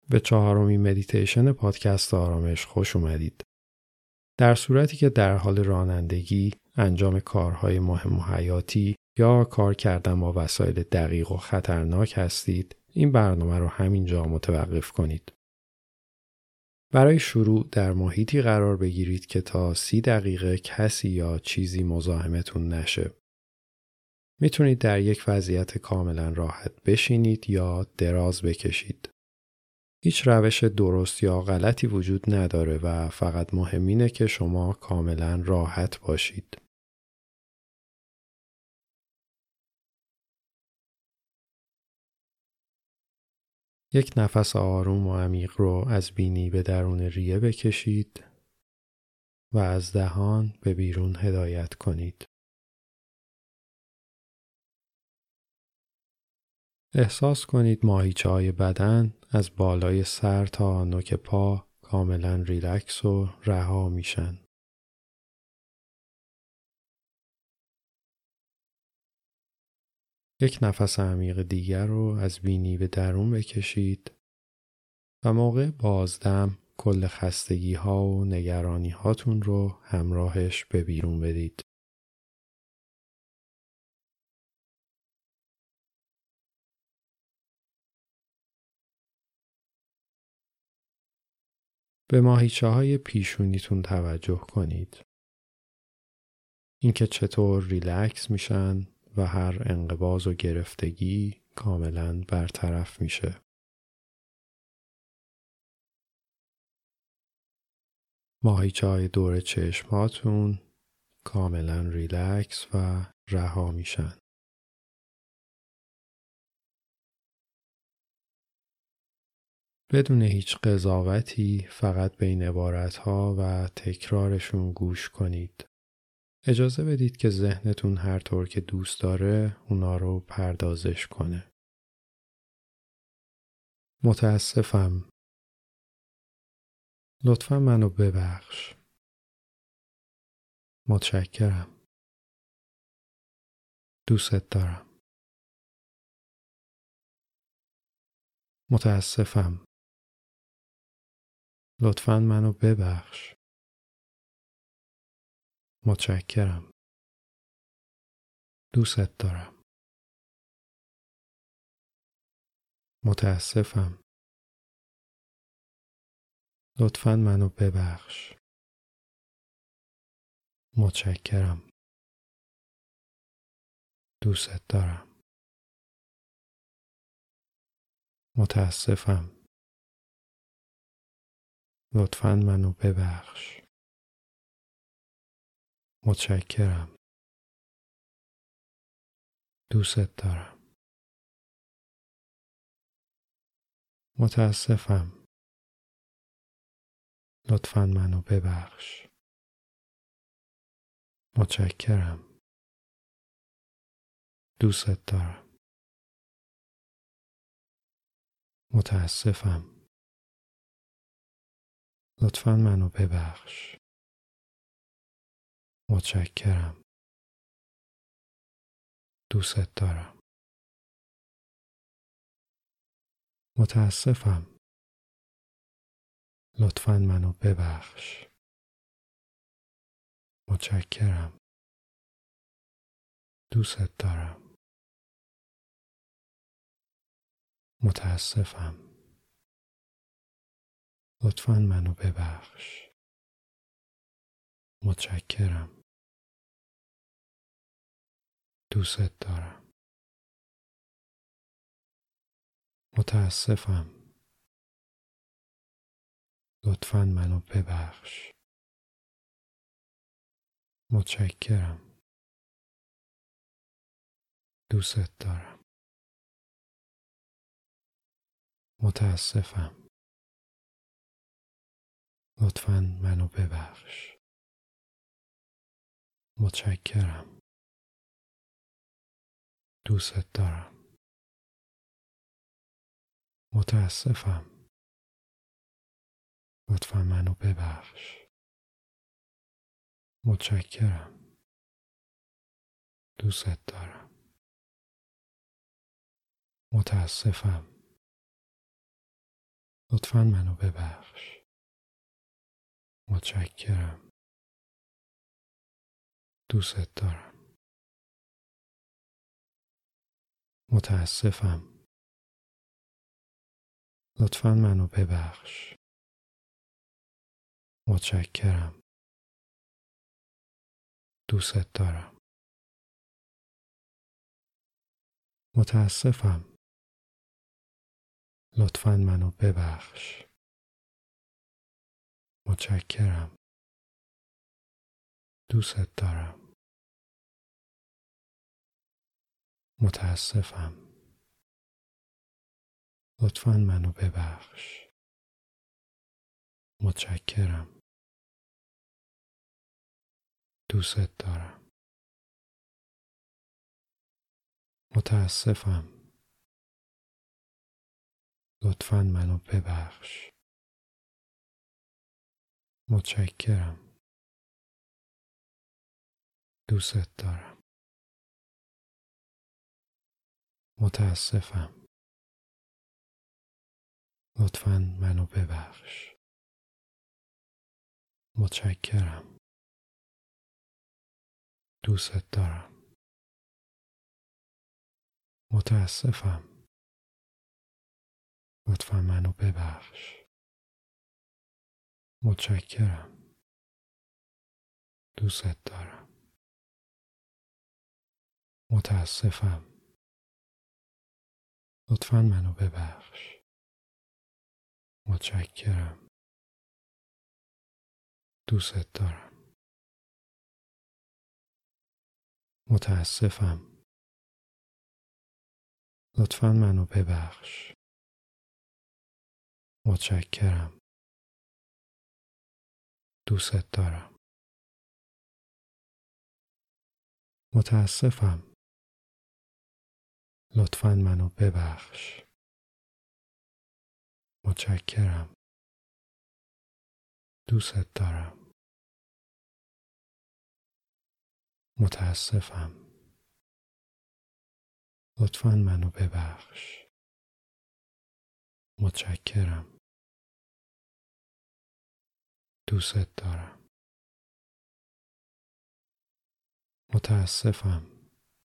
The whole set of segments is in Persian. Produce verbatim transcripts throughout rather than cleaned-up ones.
به چهارمین مدیتیشن پادکست آرامش خوش اومدید. در صورتی که در حال رانندگی، انجام کارهای مهم و حیاتی یا کار کردن با وسایل دقیق و خطرناک هستید، این برنامه رو همینجا متوقف کنید. برای شروع در محیطی قرار بگیرید که تا سی دقیقه کسی یا چیزی مزاحمتون نشه. میتونید در یک وضعیت کاملا راحت بشینید یا دراز بکشید. هیچ روش درست یا غلطی وجود نداره و فقط مهم اینه که شما کاملا راحت باشید. یک نفس آروم و عمیق رو از بینی به درون ریه بکشید و از دهان به بیرون هدایت کنید. احساس کنید ماهیچه‌های بدن از بالای سر تا نوک پا کاملا ریلکس و رها میشن. یک نفس عمیق دیگر رو از بینی به درون بکشید و موقع بازدم کل خستگی ها و نگرانی هاتون رو همراهش به بیرون بدید. به ماهیچه های پیشونیتون توجه کنید. اینکه چطور ریلکس میشن و هر انقباض و گرفتگی کاملا برطرف میشه. ماهیچه های دور چشماتون کاملا ریلکس و رها میشن. بدون هیچ قضاوتی فقط به این عبارتها و تکرارشون گوش کنید. اجازه بدید که ذهنتون هر طور که دوست داره اونا رو پردازش کنه. متاسفم. لطفاً منو ببخش. متشکرم. دوست دارم. متاسفم. لطفاً منو ببخش. متشکرم. دوست دارم. متاسفم. لطفاً منو ببخش. متشکرم. دوست دارم. متاسفم. لطفاً منو ببخش. متشکرم. دوست دارم. متاسفم. لطفاً منو ببخش. متشکرم. دوست دارم. متاسفم. لطفاً منو ببخش. متشکرم. دوست دارم. متاسفم. لطفاً منو ببخش. متشکرم. دوست دارم. متاسفم. لطفاً منو ببخش. متشکرم. دوست دارم. متاسفم. لطفاً منو ببخش. متشکرم. دوست دارم. متاسفم. لطفاً منو ببخش. متشکرم. دوست دارم. متاسفم. لطفاً منو ببخش. متشکرم. دوست دارم. متاسفم. لطفاً منو ببخش. متشکرم. دوست دارم. متاسفم. لطفاً منو ببخش. متشکرم. دوست دارم. متاسفم. لطفاً منو ببخش. متشکرم. دوست دارم. متاسفم. لطفاً منو ببخش. متشکرم. دوست دارم. متاسفم. لطفاً منو ببخش. متشکرم. دوست دارم. متاسفم. لطفاً منو ببخش. متشکرم. دوست دارم. متاسفم. لطفاً منو ببخش. متشکرم. دوست دارم. متاسفم. لطفاً منو ببخش. متشکرم. دوست دارم. متاسفم. لطفاً منو ببخش. متشکرم. دوست دارم. متاسفم. لطفاً منو ببخش. متشکرم. دوست دارم. متاسفم. لطفاً منو ببخش. متشکرم. دوست دارم. متاسفم.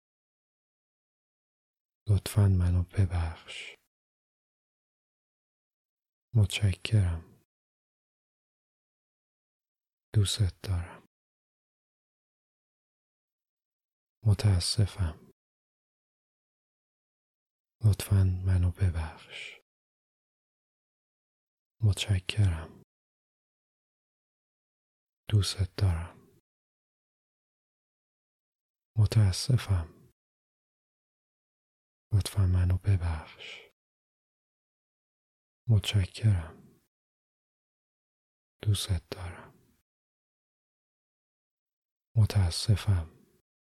لطفاً منو ببخش. متشکرم. دوست دارم. متاسفم. لطفاً منو ببخش. متشکرم. دوست دارم. متاسفم. لطفاً منو ببخش. متشکرم. دوست دارم. متاسفم.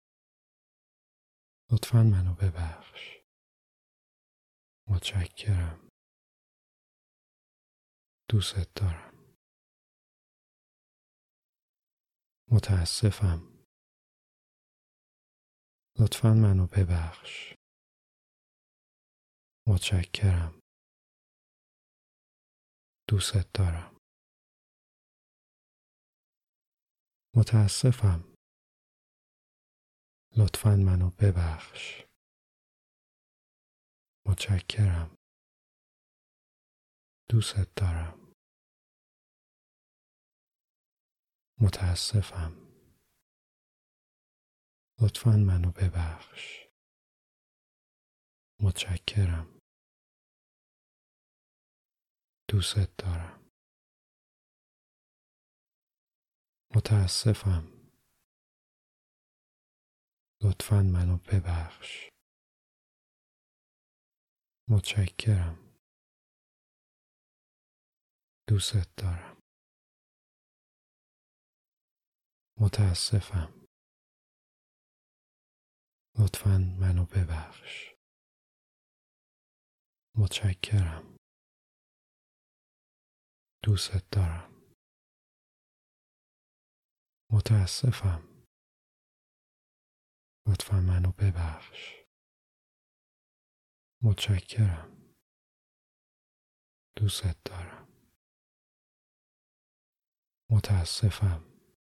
لطفاً منو ببخش. متشکرم. دوست دارم. متاسفم. لطفاً منو ببخش. متشکرم. دوست دارم. متاسفم. لطفاً منو ببخش. متشکرم. دوست دارم. متاسفم. لطفاً منو ببخش. متشکرم. دوست دارم. متاسفم. لطفاً منو ببخش. متشکرم. دوست دارم. متاسفم. لطفاً منو ببخش. متشکرم. دوست دارم. متاسفم. لطفاً منو ببخش. متشکرم. دوست دارم. متاسفم.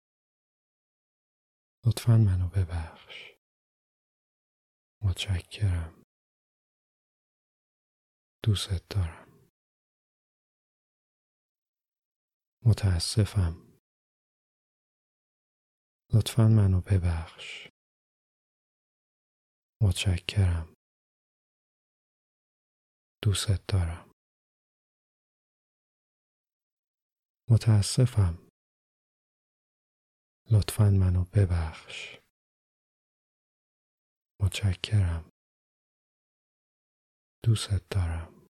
لطفاً منو ببخش. متشکرم. دوست دارم. متاسفم. لطفاً منو ببخش. متشکرم. دوست دارم. متاسفم. لطفاً منو ببخش. متشکرم. دوست دارم.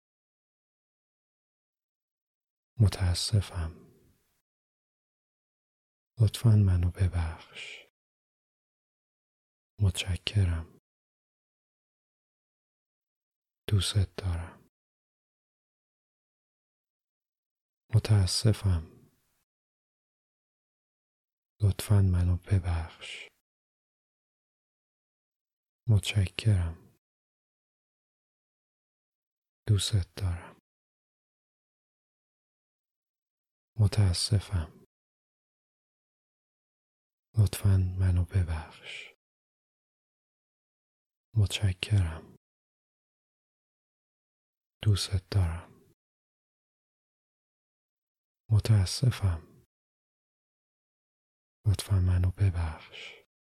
متاسفم. لطفاً منو ببخش. متشکرم. دوست دارم. متاسفم. لطفاً منو ببخش. متشکرم. دوست دارم. متاسفم. لطفاً منو ببخش. متشکرم. دوست دارم. متاسفم. لطفاً منو ببخش.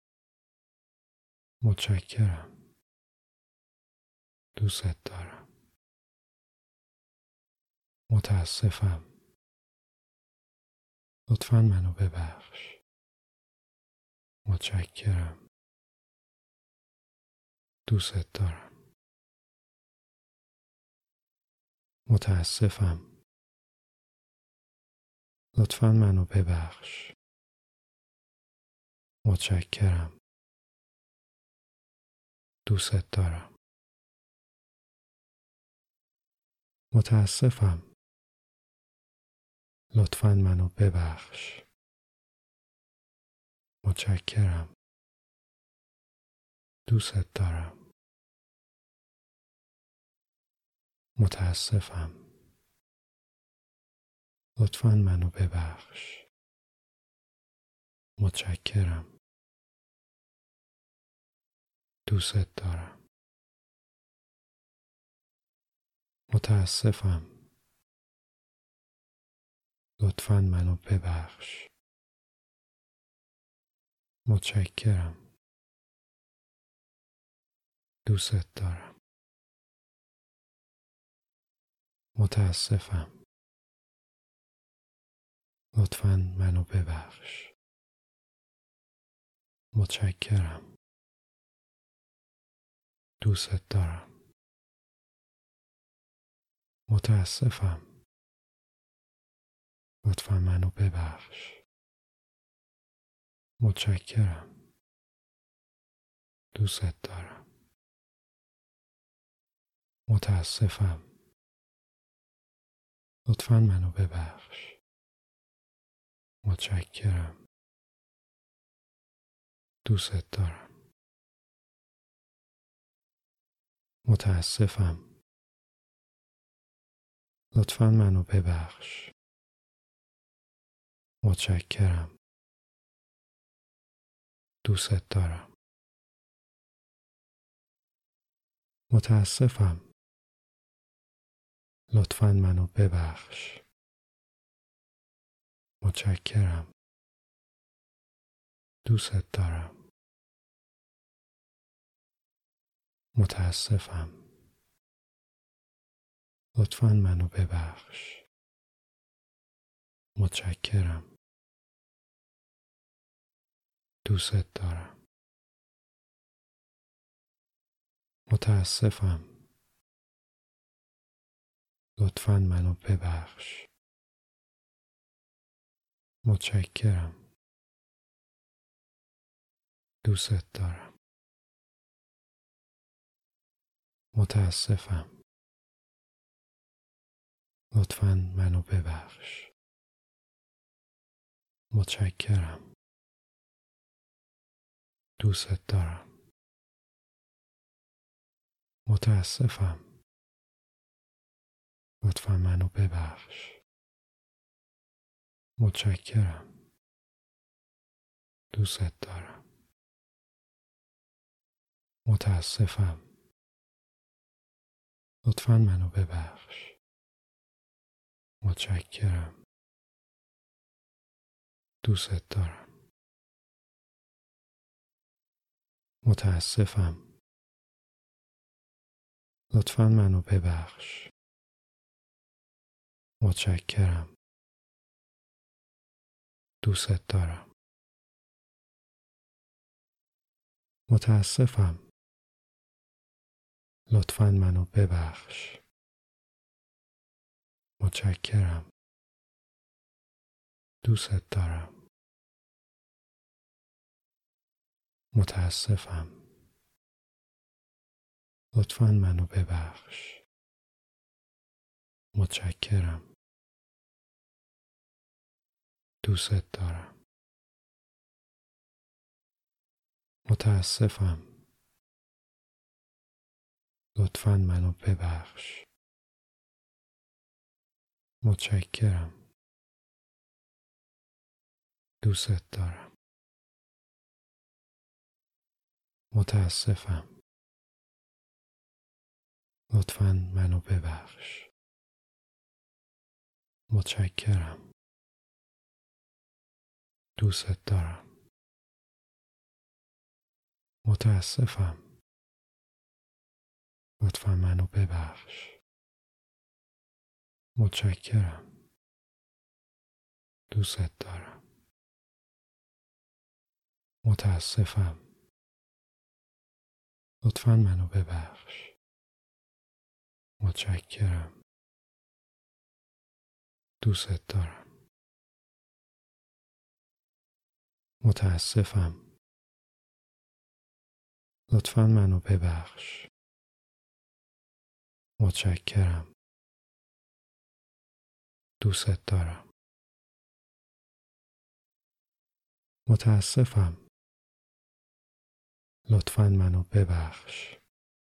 متشکرم. دوست دارم. متاسفم. لطفاً منو ببخش. متشکرم. دوست دارم. متاسفم. لطفاً منو ببخش. متشکرم. دوست دارم. متاسفم. لطفاً منو ببخش. متشکرم. دوست دارم. متاسفم. لطفاً منو ببخش. متشکرم. دوست دارم. متاسفم. لطفاً منو ببخش. متشکرم. دوست دارم. متاسفم. لطفاً منو ببخش. متشکرم. دوست دارم. متاسفم. لطفاً منو ببخش. متشکرم. دوست دارم. متاسفم. لطفاً منو ببخش. متشکرم. دوست دارم. متاسفم. لطفاً منو ببخش. متشکرم. دوست دارم. متاسفم. لطفاً منو ببخش. متشکرم. دوست دارم. متاسفم. لطفاً منو ببخش. متشکرم. دوست دارم. متاسفم. لطفاً منو ببخش. متشکرم. دوست دارم. متاسفم. لطفاً منو ببخش. متشکرم. دوست دارم. متاسفم. لطفاً منو ببخش. متشکرم. دوست دارم. متاسفم. لطفاً منو ببخش. متشکرم. دوست دارم. متاسفم. لطفاً منو ببخش. متشکرم. دوست دارم. متاسفم. لطفاً منو ببخش. متشکرم. دوست دارم. متاسفم. لطفاً منو ببخش. متشکرم. دوست دارم. متاسفم. لطفاً منو ببخش. متشکرم. دوست دارم. متاسفم. لطفاً منو ببخش. متشکرم. دوست دارم. متاسفم. لطفاً منو ببخش. متشکرم. دوست دارم. متاسفم. لطفاً منو ببخش. متشکرم. دوست دارم. متاسفم. لطفاً منو ببخش. متشکرم. دوست دارم. متاسفم. لطفاً منو ببخش.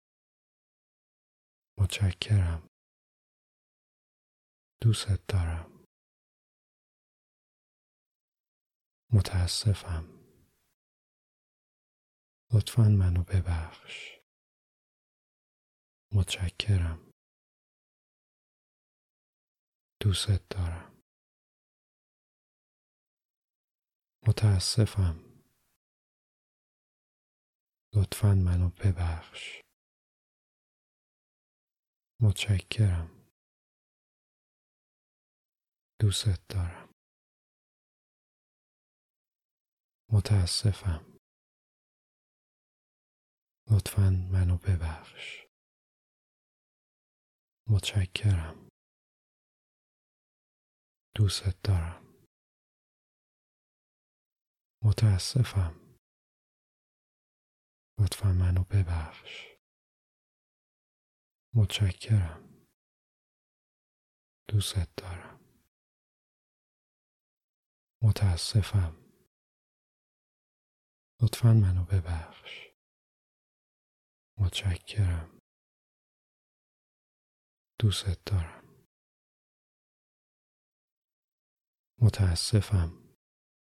متشکرم. دوست دارم. متاسفم. لطفاً منو ببخش. متشکرم. دوست دارم. متاسفم. لطفاً منو ببخش. متشکرم. دوست دارم. متاسفم. لطفاً منو ببخش. متشکرم. دوست دارم. متاسفم. لطفاً منو ببخش. متشکرم. دوست دارم. متاسفم. لطفاً منو ببخش. متشکرم. دوست دارم. متاسفم.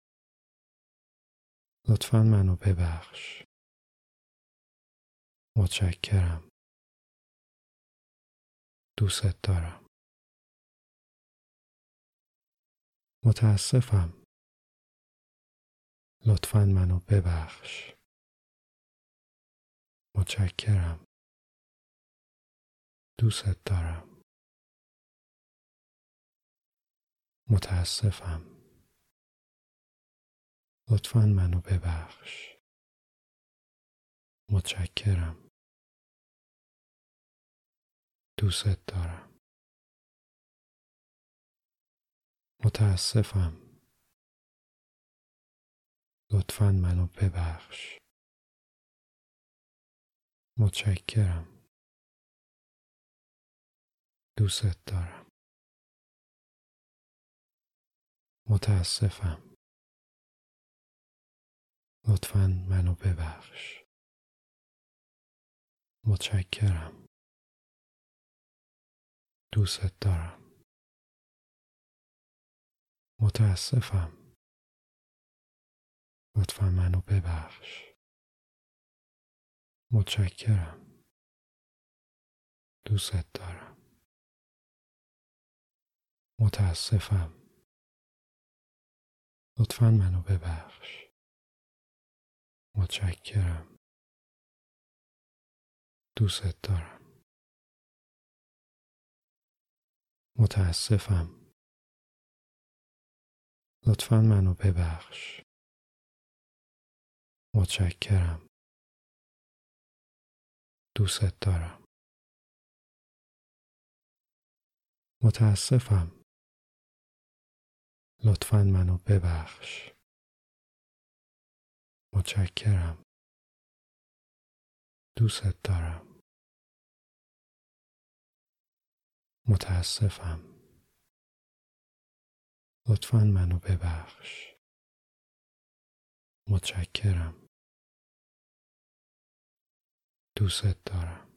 لطفاً منو ببخش. متشکرم. دوست دارم. متاسفم. لطفاً منو ببخش. متشکرم. دوست دارم. متاسفم. لطفاً منو ببخش. متشکرم. دوست دارم. متاسفم. لطفاً منو ببخش. متشکرم. دوست دارم. متاسفم. لطفاً منو ببخش. متشکرم. دوست دارم. متاسفم. لطفاً منو ببخش. متشکرم. دوست دارم. متاسفم. لطفاً منو ببخش. متشکرم. دوست دارم. متاسفم. لطفاً منو ببخش. متشکرم. دوست دارم. متاسفم. لطفاً منو ببخش. متشکرم. دوست دارم. متاسفم. لطفاً منو ببخش. متشکرم. دوست دارم.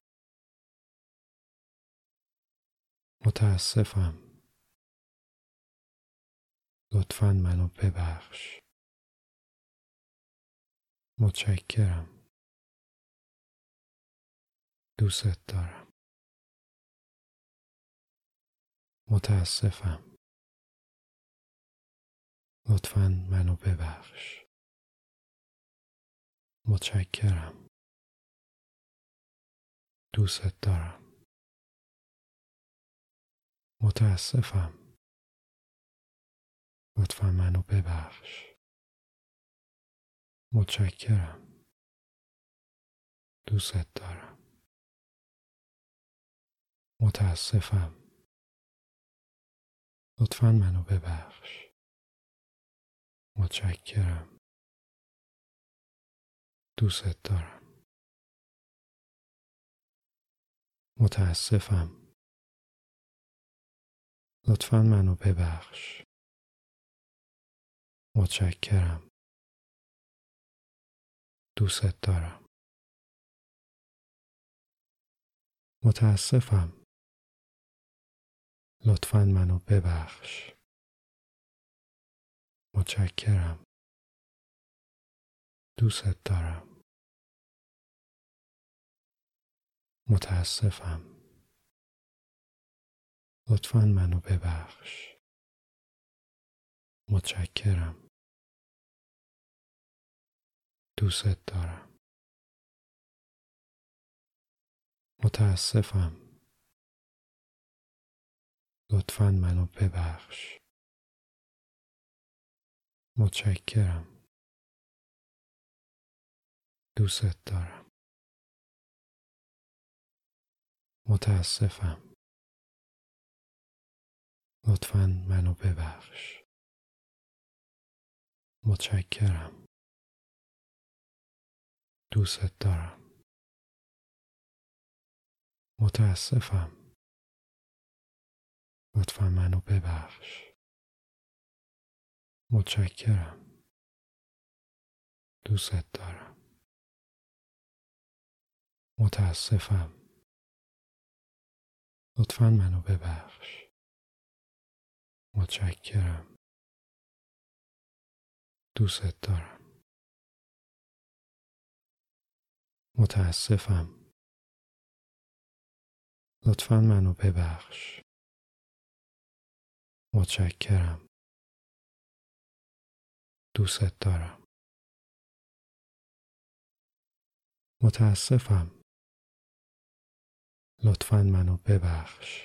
متاسفم. لطفاً منو ببخش. متشکرم. دوست دارم. متاسفم. لطفاً منو ببخش. متشکرم. دوست دارم. متاسفم. لطفاً منو ببخش. متشکرم. دوست دارم. متاسفم. لطفاً منو ببخش. متشکرم. دوست دارم. متاسفم. لطفاً منو ببخش. متشکرم. دوست دارم. متاسفم. لطفاً منو ببخش. متشکرم. دوست دارم. متاسفم. لطفاً منو ببخش. متشکرم. دوست دارم. متاسفم. لطفاً منو ببخش. متشکرم. دوست دارم. متاسفم. لطفاً منو ببخش. متشکرم. دوست دارم. متاسفم. لطفاً منو ببخش. متشکرم. دوست دارم. متاسفم. لطفاً منو ببخش. متشکرم. دوست دارم. متاسفم. لطفاً منو ببخش. متشکرم. دوست دارم. متاسفم. لطفاً منو ببخش.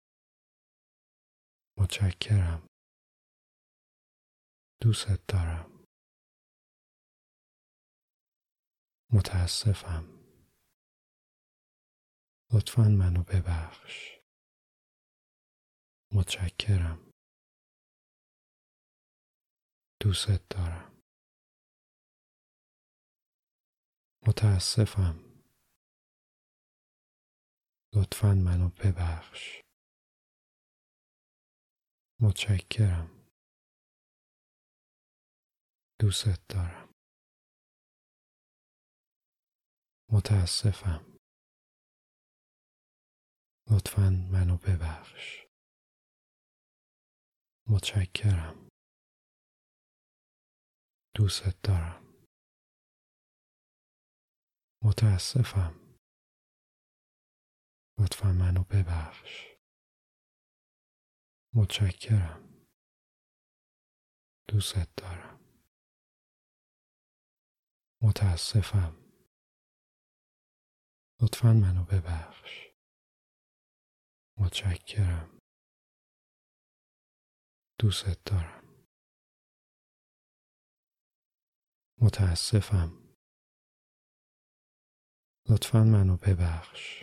متشکرم. دوست دارم. متاسفم. لطفاً منو ببخش. متشکرم. دوست دارم. متاسفم. لطفاً منو ببخش. متشکرم. دوست دارم. متاسفم. لطفاً منو ببخش. متشکرم. دوست دارم. متاسفم. لطفاً منو ببخش. متشکرم. دوست دارم. متاسفم. لطفاً منو ببخش. متشکرم. دوست دارم. متاسفم. لطفاً منو ببخش.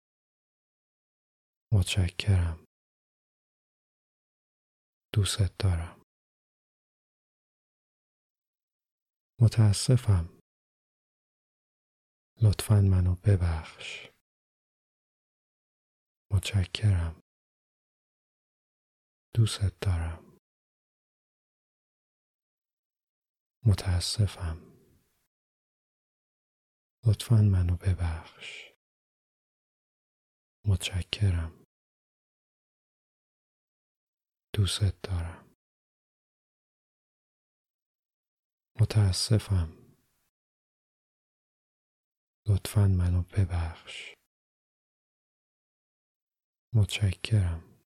متشکرم. دوست دارم. متاسفم. لطفاً منو ببخش. متشکرم. دوست دارم. متاسفم. لطفاً منو ببخش. متشکرم. دوست دارم. متاسفم. لطفاً منو ببخش. متشکرم.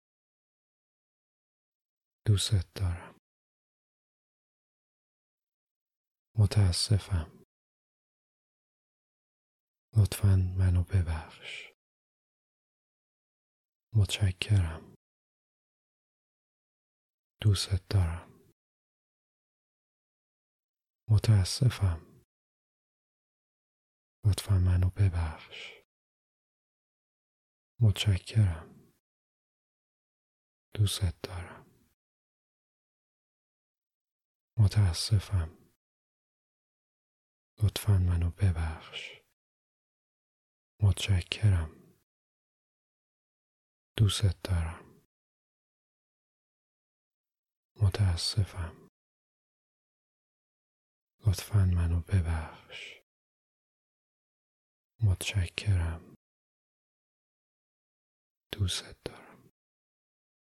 دوست دارم. متاسفم. لطفاً منو ببخش. متشکرم. دوست دارم. متاسفم. لطفاً منو ببخش. متشکرم. دوست دارم. متاسفم. لطفاً منو ببخش. متشکرم. دوست دارم. متاسفم. لطفاً منو ببخش. متشکرم. دوست دارم.